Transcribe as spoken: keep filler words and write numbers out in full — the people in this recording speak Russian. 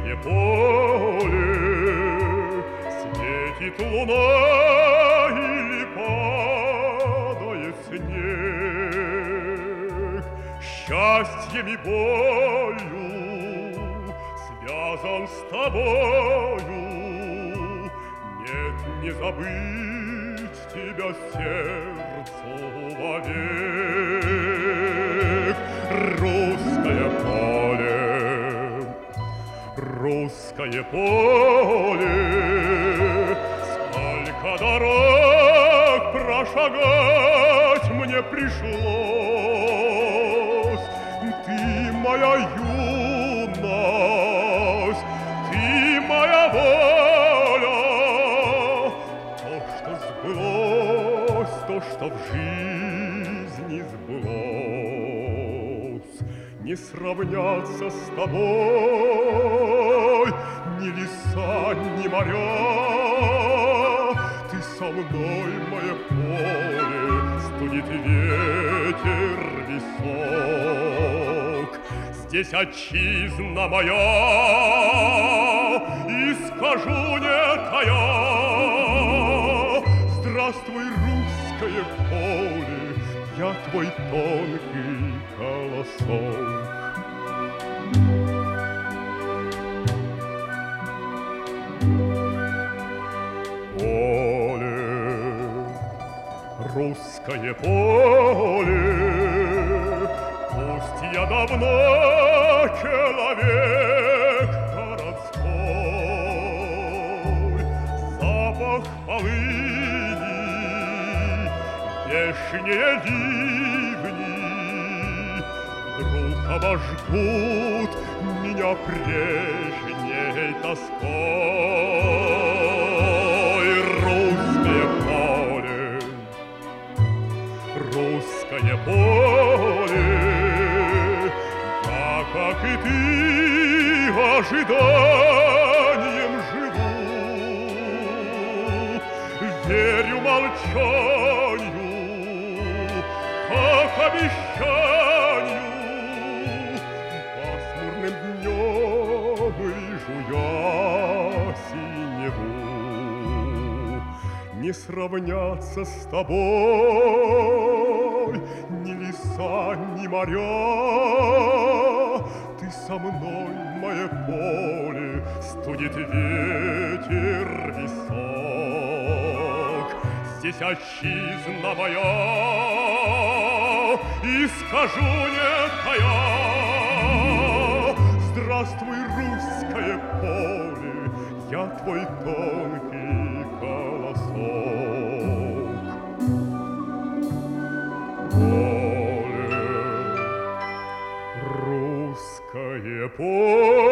русское поле, светит луна или падает снег. Счастьем и болью связан с тобою, нет, не забыть тебя сердцу вовек. Русское поле, русское поле, сколько дорог прошагать мне пришлось. Ты моя юность, ты моя воля, то, что сбылось, то, что в жизни сбылось. Не сравнятся с тобой ни леса, ни моря. Ты со мной, мое поле, студит ветер висок. Здесь отчизна моя, и скажу не тая: здравствуй, русское поле, я твой тонкий колосок. Поле, русское поле, пусть я давно человек городской, запах полыни, вешние ливни вдруг обожгут меня прежней тоской. Русское поле, русское поле, я, как и ты, ожиданием живу, верю молчанию, как обещанию, пасмурным днем и жуя синеву. Не сравнятся с тобой ни леса, ни моря. Ты со мной, мое поле, студит ветер висок. Здесь отчизна моя, и скажу не тая: здравствуй, русское поле, я твой тонкий колосок. Поле, русское поле,